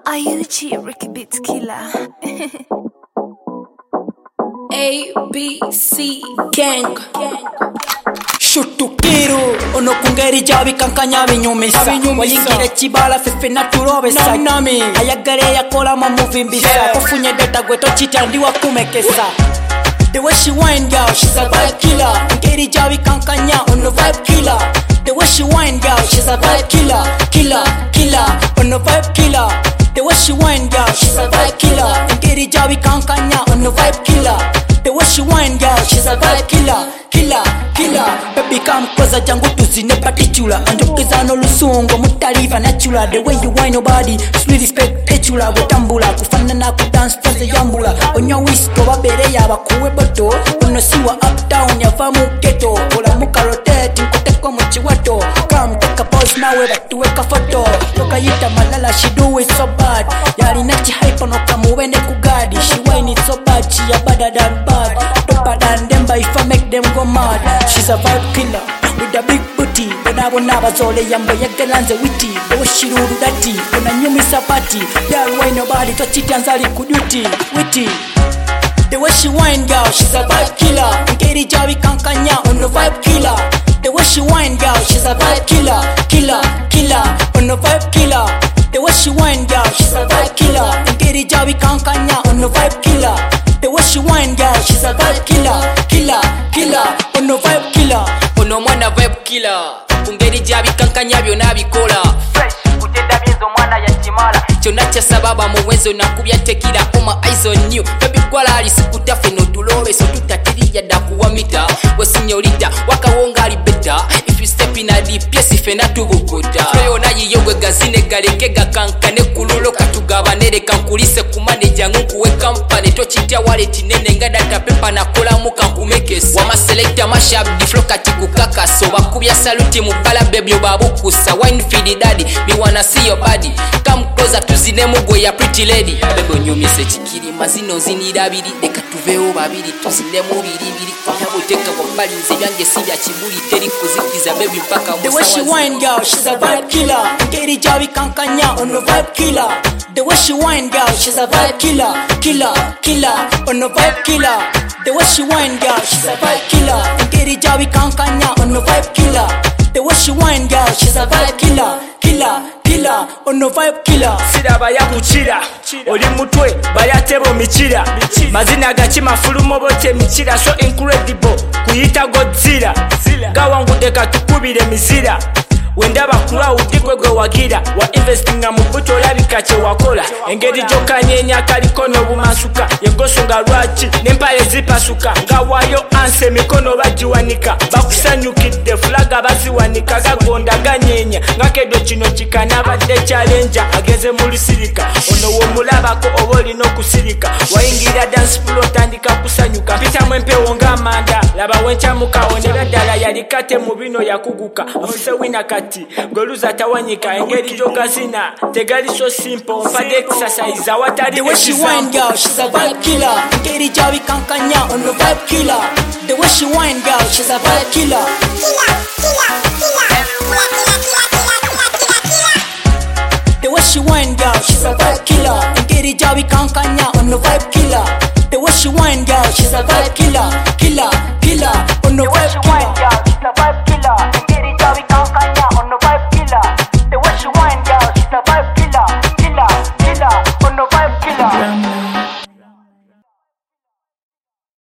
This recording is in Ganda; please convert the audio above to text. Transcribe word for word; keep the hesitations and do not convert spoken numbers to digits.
Ayuchi, Ricky Beats Killer. A, B, C, gang. Shutukiru ono kungeri jabi kankanya binyumisa wayingira chibala fefe naturobesa nami ayagale yakola mu movie mbisa kufunye data gweto chitandiwa kumekesa. The way she wind, girl, she's a vibe killer. Ngeri jabi kankanya ono vibe killer. The way she wind, girl, she's a vibe killer. Killer, killer, ono vibe killer. The way she wind, girl, she's a vibe killer. Ngeri jabi kankanya ono vibe killer. The way she wind, girl, she's a vibe killer. Killer, killer, baby come closer, jangu tuzine particular. Anjokeza no lusungo, mutaliva natural. The way you wind your body, really spectacular. Wetambula, kufanana kudance pose yambula. On your whisk, wabere ya bakuwe boto. Unosiwa up down, ya famu ghetto. Ola muka rotate, nkoteko mchiwato. Come take a pause now, batuweka photo. Toka yita malala, she do it so bad. Yari nachi hype no kamuwende kugadi. She whine it so bad, she a better than bad. Topa than them, but if I make them go mad. She's a vibe killer with a big booty. When I wanna bazole yambo yagelanze witty. The way she do that, when I knew me sapati. Girl, why nobody touch it and sali kuduti witty. The way she wine, girl, she's a vibe killer. Ngeri jabi kankanya on the vibe killer. The way she wine, girl, she's a vibe killer. Killer, killer, on the vibe killer. The way she wine, girl, she's a vibe killer. Ngeri jabi kankanya on the vibe killer. The way she wine, girl, she's a vibe killer. Killer, killer, on the vibe killer. Ono mwana vibe killer. Kungeri jabi kankanya byona bikola. Fresh, kutenda byezo mwana ya chimala. Chona cha sababa muwenzo nakubya tekira oma eyes on you. Baby kwala ali sikutafe no tulobe so tutatirija da kuwa mita. We signorita waka wonga ali better. If you step in a deep yes ife na tugukota. Freyo na yiyogwe gazine galeke gakankane kululo katugabanere kankulise kumaneja nkuwe kampane tochitya wallet nene nga data paper na kola muka kumekesa. Wama selecta mashup di flow katikukaka so bakubya salute mu bala baby obabukusa wine feed daddy me wanna see your body. Come closer tuzine mugwe ya pretty lady. Bebo nyumise chikiri mazino zinira biri deka tuveo babiri tuzine mu biri biri yabo teka bombali nze byange sibya kibuli teri kuzikiza baby mpaka musawa. The way she wine, girl, she's a vibe killer. Ngeri jabi kankanya on the vibe killer. The way she wine, girl, she's a vibe killer. Killer, killer, on the vibe killer. The way she wine, girl, she's a vibe killer. Ngeri jabi kankanya on the vibe killer. The way she wine, girl, she's a vibe killer. Killer, killer, on the vibe killer. Sida bayakukira oli mutwe bayatebo michira mazina gachima fulumo bote michira so incredible kuyita Godzilla gawangude katukubire mizira wendaba crowd kwegwe wagira wa investinga mu buto labika che wakola engeri jokanyenya kalikono bumasuka yegosonga lwachi nempale zipasuka ngawayo anse mikono bajiwanika bakusanyukidde flaga baziwanika gagonda ganyenya ngakedo kino kikana badde challenge ageze mu lusirika ono wo mulabako oboli no kusirika wayingira dance floor tandika kusanyuka pita mwempewo ngamanda laba wencha mukaonera dala yalikate mu bino yakuguka afuse wina kati goluza tawanyika engeri jogazina tegali so simple mfade exercise awatari. The way she wine, girl, she's a vibe killer. Ngeri jabi kankanya on the vibe killer. The way she wine, girl, she's a vibe killer. The way she wine, girl, she's a vibe killer. Ngeri jabi kankanya on the vibe killer. The way she wine, girl, she's a vibe killer. Killer, killer, on the vibe killer.